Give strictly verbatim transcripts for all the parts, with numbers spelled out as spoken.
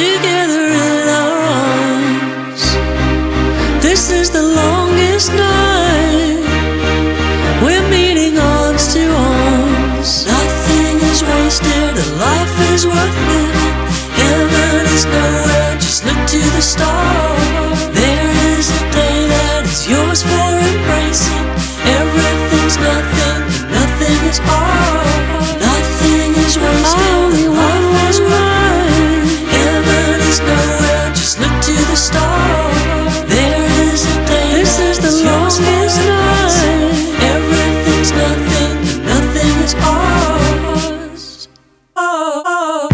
together in our arms. This is the longest night. We're meeting arms to arms. Nothing is wasted, a life is worth living. Heaven is nowhere, just look to the stars. There is a day that is yours for embracing. Everything's nothing, but nothing is all. Nothing is wasted, only one is worth. Heaven is nowhere, just look to the stars. There is a day this that is the is yours longest for night. Everything's nothing, but nothing is ours. Oh, oh.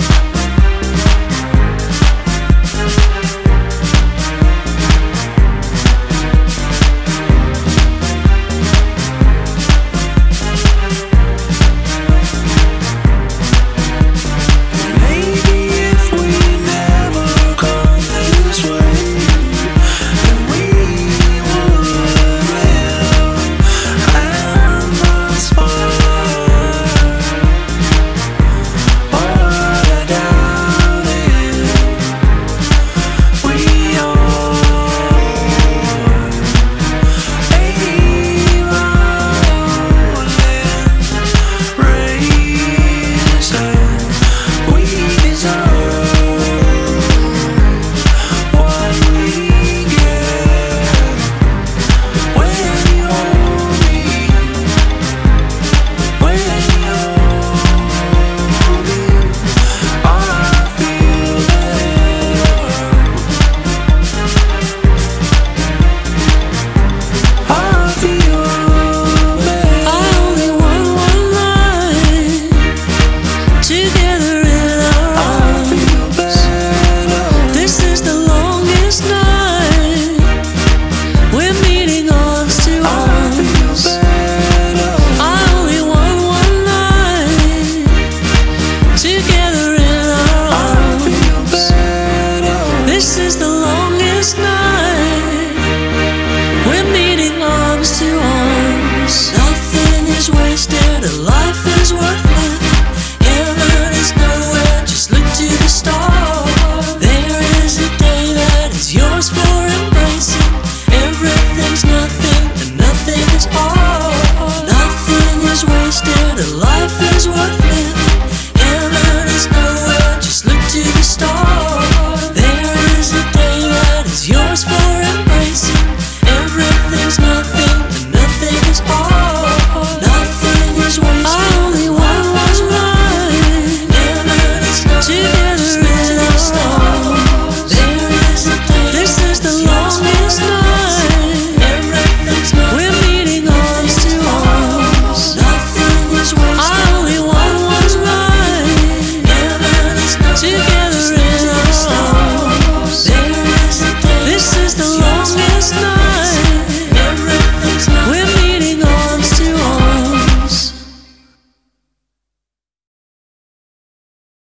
This is the longest night. We're meeting arms to arms. Nothing is wasted, a life is worth living. Heaven is nowhere, just look to the stars. There is a day that is yours for embracing. Everything's nothing, and nothing is all. Nothing is wasted, a life is worth living. Heaven is nowhere, just look to the stars. Yours for embracing. Everything's nothing, and nothing is all. Nothing is wasted, only one was right. Heaven is nowhere, just look to the stars. There is a day, this is the longest night. Everything's nothing, we're meeting arms to arms. Nothing is wasted, only one was right. Heaven is nowhere, together in our stars. There is a day, this is the longest night.